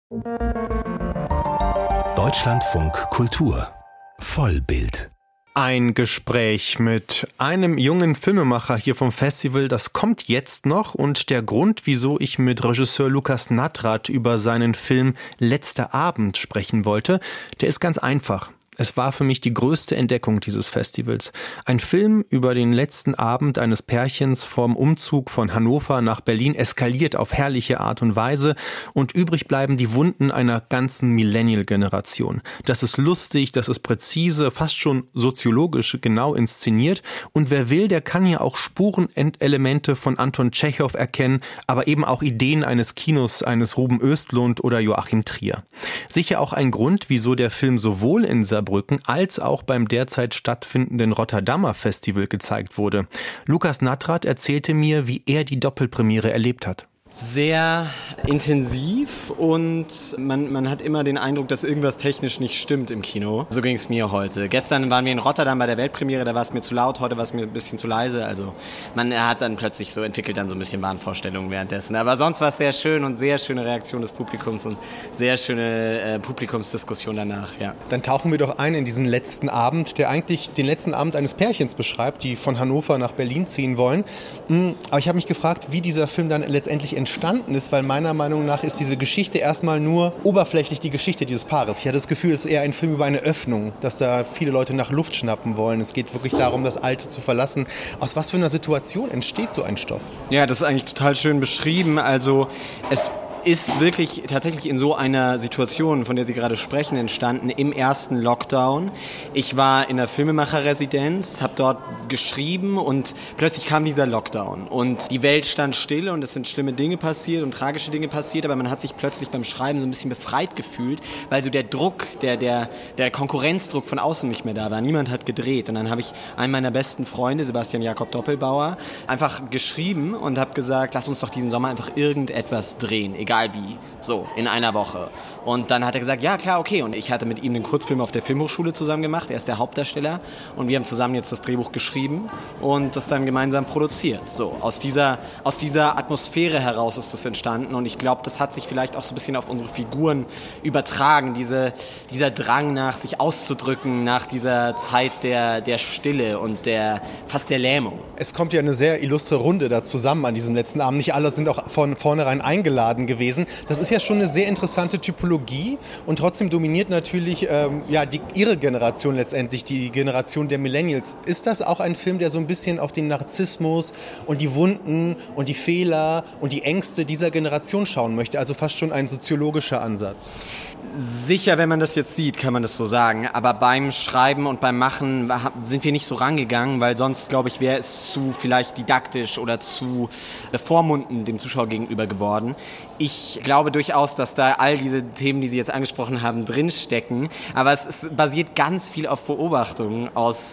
Deutschlandfunk Kultur Vollbild. Ein Gespräch mit einem jungen Filmemacher hier vom Festival, das kommt jetzt noch, und der Grund, wieso ich mit Regisseur Lukas Nathrath über seinen Film Letzter Abend sprechen wollte, der ist ganz einfach. Es war für mich die größte Entdeckung dieses Festivals. Ein Film über den letzten Abend eines Pärchens vorm Umzug von Hannover nach Berlin eskaliert auf herrliche Art und Weise und übrig bleiben die Wunden einer ganzen Millennial-Generation. Das ist lustig, das ist präzise, fast schon soziologisch genau inszeniert, und wer will, der kann ja auch Spurenelemente von Anton Tschechow erkennen, aber eben auch Ideen eines Kinos, eines Ruben Östlund oder Joachim Trier. Sicher auch ein Grund, wieso der Film sowohl in Saarbrücken als auch beim derzeit stattfindenden Rotterdamer Festival gezeigt wurde. Lukas Nathrath erzählte mir, wie er die Doppelpremiere erlebt hat. Sehr intensiv, und man hat immer den Eindruck, dass irgendwas technisch nicht stimmt im Kino. So ging es mir heute. Gestern waren wir in Rotterdam bei der Weltpremiere, da war es mir zu laut, heute war es mir ein bisschen zu leise. Also man hat dann plötzlich entwickelt dann so ein bisschen Wahnvorstellungen währenddessen. Aber sonst war es sehr schön und sehr schöne Reaktion des Publikums und sehr schöne Publikumsdiskussion danach. Ja. Dann tauchen wir doch ein in diesen letzten Abend, der eigentlich den letzten Abend eines Pärchens beschreibt, die von Hannover nach Berlin ziehen wollen. Aber ich habe mich gefragt, wie dieser Film dann letztendlich entstanden ist, weil meiner Meinung nach ist diese Geschichte erstmal nur oberflächlich die Geschichte dieses Paares. Ich hatte das Gefühl, es ist eher ein Film über eine Öffnung, dass da viele Leute nach Luft schnappen wollen. Es geht wirklich darum, das Alte zu verlassen. Aus was für einer Situation entsteht so ein Stoff? Ja, das ist eigentlich total schön beschrieben. Also es ist wirklich tatsächlich in so einer Situation, von der Sie gerade sprechen, entstanden im ersten Lockdown. Ich war in der Filmemacherresidenz, habe dort geschrieben und plötzlich kam dieser Lockdown und die Welt stand still und es sind schlimme Dinge passiert und tragische Dinge passiert, aber man hat sich plötzlich beim Schreiben so ein bisschen befreit gefühlt, weil so der Druck, der Konkurrenzdruck von außen nicht mehr da war. Niemand hat gedreht, und dann habe ich einen meiner besten Freunde, Sebastian Jakob Doppelbauer, einfach geschrieben und habe gesagt, lass uns doch diesen Sommer einfach irgendetwas drehen, egal wie, so, in einer Woche. Und dann hat er gesagt, ja klar, okay. Und ich hatte mit ihm einen Kurzfilm auf der Filmhochschule zusammen gemacht. Er ist der Hauptdarsteller und wir haben zusammen jetzt das Drehbuch geschrieben und das dann gemeinsam produziert. So, aus dieser Atmosphäre heraus ist das entstanden, und ich glaube, das hat sich vielleicht auch so ein bisschen auf unsere Figuren übertragen. Dieser Drang nach sich auszudrücken, nach dieser Zeit der Stille und fast der Lähmung. Es kommt ja eine sehr illustre Runde da zusammen an diesem letzten Abend. Nicht alle sind auch von vornherein eingeladen gewesen. Das ist ja schon eine sehr interessante Typologie, und trotzdem dominiert natürlich ihre Generation letztendlich, die Generation der Millennials. Ist das auch ein Film, der so ein bisschen auf den Narzissmus und die Wunden und die Fehler und die Ängste dieser Generation schauen möchte? Also fast schon ein soziologischer Ansatz. Sicher, wenn man das jetzt sieht, kann man das so sagen. Aber beim Schreiben und beim Machen sind wir nicht so rangegangen, weil sonst, glaube ich, wäre es zu vielleicht didaktisch oder zu bevormundend dem Zuschauer gegenüber geworden. Ich glaube durchaus, dass da all diese Themen, die Sie jetzt angesprochen haben, drinstecken. Aber es basiert ganz viel auf Beobachtungen aus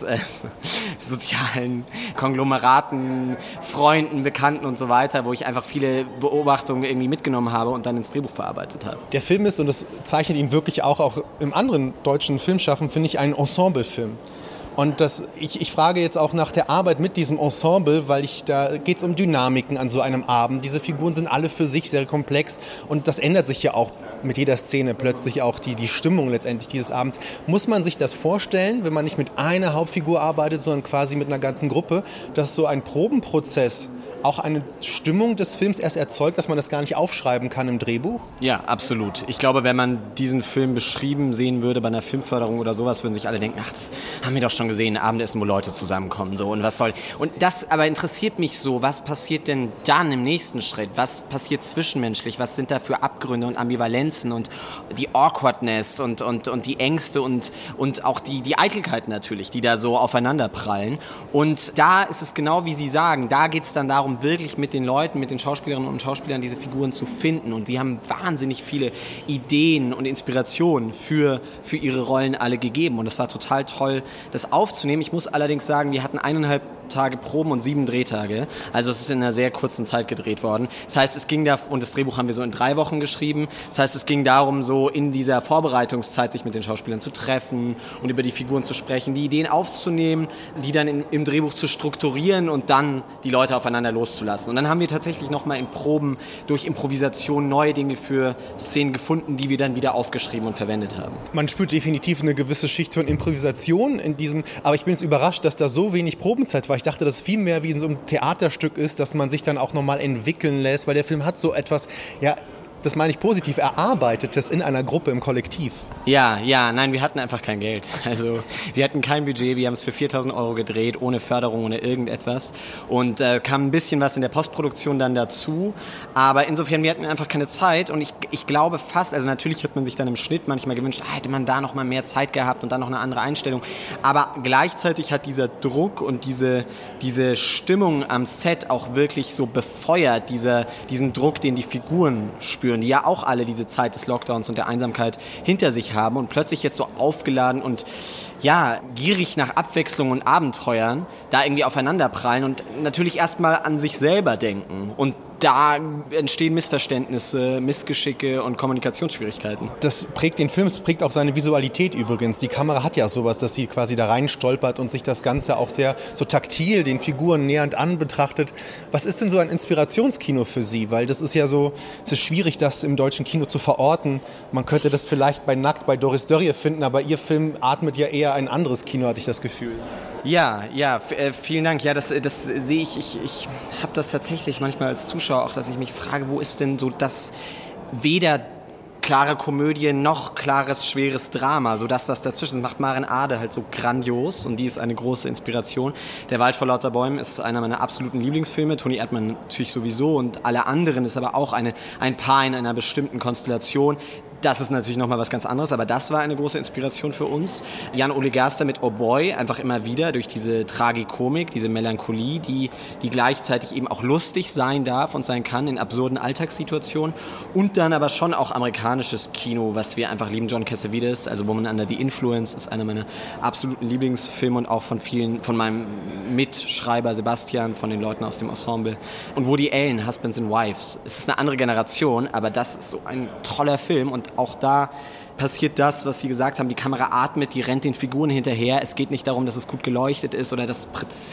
sozialen Konglomeraten, Freunden, Bekannten und so weiter, wo ich einfach viele Beobachtungen irgendwie mitgenommen habe und dann ins Drehbuch verarbeitet habe. Der Film ist, und das zeichnet ihn wirklich auch im anderen deutschen Filmschaffen, finde ich, ein Ensemblefilm. Und ich frage jetzt auch nach der Arbeit mit diesem Ensemble, weil da geht es um Dynamiken an so einem Abend. Diese Figuren sind alle für sich sehr komplex, und das ändert sich ja auch mit jeder Szene plötzlich auch die Stimmung letztendlich dieses Abends. Muss man sich das vorstellen, wenn man nicht mit einer Hauptfigur arbeitet, sondern quasi mit einer ganzen Gruppe, dass so ein Probenprozess auch eine Stimmung des Films erst erzeugt, dass man das gar nicht aufschreiben kann im Drehbuch? Ja, absolut. Ich glaube, wenn man diesen Film beschrieben sehen würde bei einer Filmförderung oder sowas, würden sich alle denken, ach, das haben wir doch schon gesehen, Abendessen, wo Leute zusammenkommen, so, und was soll. Und das aber interessiert mich so, was passiert denn dann im nächsten Schritt? Was passiert zwischenmenschlich? Was sind da für Abgründe und Ambivalenzen und die Awkwardness und die Ängste und auch die Eitelkeit natürlich, die da so aufeinander prallen. Und da ist es genau, wie Sie sagen, da geht es dann darum, wirklich mit den Leuten, mit den Schauspielerinnen und Schauspielern diese Figuren zu finden. Und sie haben wahnsinnig viele Ideen und Inspirationen für ihre Rollen alle gegeben. Und es war total toll, das aufzunehmen. Ich muss allerdings sagen, wir hatten 1,5 Tage Proben und 7 Drehtage. Also es ist in einer sehr kurzen Zeit gedreht worden. Das heißt, es ging da, und das Drehbuch haben wir so in 3 Wochen geschrieben. Das heißt, es ging darum, so in dieser Vorbereitungszeit sich mit den Schauspielern zu treffen und über die Figuren zu sprechen, die Ideen aufzunehmen, die dann im Drehbuch zu strukturieren und dann die Leute aufeinander loszulassen. Und dann haben wir tatsächlich nochmal in Proben durch Improvisation neue Dinge für Szenen gefunden, die wir dann wieder aufgeschrieben und verwendet haben. Man spürt definitiv eine gewisse Schicht von Improvisation in diesem, aber ich bin jetzt überrascht, dass da so wenig Probenzeit war. Ich dachte, dass es viel mehr wie in so einem Theaterstück ist, dass man sich dann auch nochmal entwickeln lässt, weil der Film hat so etwas, ja, das meine ich positiv, Erarbeitetes in einer Gruppe, im Kollektiv. Ja, nein, wir hatten einfach kein Geld. Also wir hatten kein Budget, wir haben es für 4.000 € gedreht, ohne Förderung, ohne irgendetwas. Und kam ein bisschen was in der Postproduktion dann dazu. Aber insofern, wir hatten einfach keine Zeit. Und ich glaube fast, also natürlich hat man sich dann im Schnitt manchmal gewünscht, hätte man da noch mal mehr Zeit gehabt und dann noch eine andere Einstellung. Aber gleichzeitig hat dieser Druck und diese Stimmung am Set auch wirklich so befeuert, diesen Druck, den die Figuren spüren, die ja auch alle diese Zeit des Lockdowns und der Einsamkeit hinter sich haben und plötzlich jetzt so aufgeladen und ja, gierig nach Abwechslung und Abenteuern da irgendwie aufeinanderprallen und natürlich erstmal an sich selber denken. Und da entstehen Missverständnisse, Missgeschicke und Kommunikationsschwierigkeiten. Das prägt den Film, es prägt auch seine Visualität übrigens. Die Kamera hat ja sowas, dass sie quasi da rein stolpert und sich das Ganze auch sehr so taktil den Figuren nähernd an betrachtet. Was ist denn so ein Inspirationskino für Sie? Weil das ist ja so, es ist schwierig, das im deutschen Kino zu verorten. Man könnte das vielleicht bei Nackt bei Doris Dörrie finden, aber Ihr Film atmet ja eher ein anderes Kino, hatte ich das Gefühl. Ja, vielen Dank. Ja, das sehe ich. Ich habe das tatsächlich manchmal als Zuschauer auch, dass ich mich frage, wo ist denn so das weder klare Komödie noch klares, schweres Drama. So das, was dazwischen macht Maren Ade halt so grandios und die ist eine große Inspiration. Der Wald vor lauter Bäumen ist einer meiner absoluten Lieblingsfilme. Toni Erdmann natürlich sowieso und alle anderen ist aber auch ein Paar in einer bestimmten Konstellation. Das ist natürlich nochmal was ganz anderes, aber das war eine große Inspiration für uns. Jan-Ole Gerster mit Oh Boy, einfach immer wieder durch diese Tragikomik, diese Melancholie, die gleichzeitig eben auch lustig sein darf und sein kann in absurden Alltagssituationen. Und dann aber schon auch amerikanisches Kino, was wir einfach lieben. John Cassavetes, also Woman Under the Influence, ist einer meiner absoluten Lieblingsfilme und auch von meinem Mitschreiber Sebastian, von den Leuten aus dem Ensemble. Und Woody Allen, Husbands and Wives. Es ist eine andere Generation, aber das ist so ein toller Film und auch da passiert das, was Sie gesagt haben, die Kamera atmet, die rennt den Figuren hinterher. Es geht nicht darum, dass es gut geleuchtet ist oder es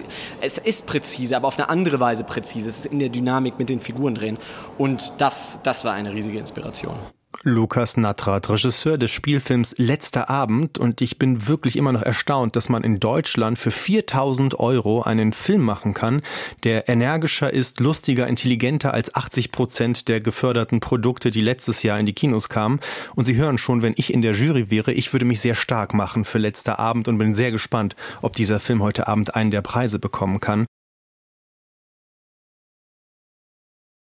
ist präzise, aber auf eine andere Weise präzise. Es ist in der Dynamik mit den Figuren drin und das war eine riesige Inspiration. Lukas Nattrat, Regisseur des Spielfilms Letzter Abend, und ich bin wirklich immer noch erstaunt, dass man in Deutschland für 4.000 € einen Film machen kann, der energischer ist, lustiger, intelligenter als 80% der geförderten Produkte, die letztes Jahr in die Kinos kamen. Und Sie hören schon, wenn ich in der Jury wäre, ich würde mich sehr stark machen für Letzter Abend und bin sehr gespannt, ob dieser Film heute Abend einen der Preise bekommen kann.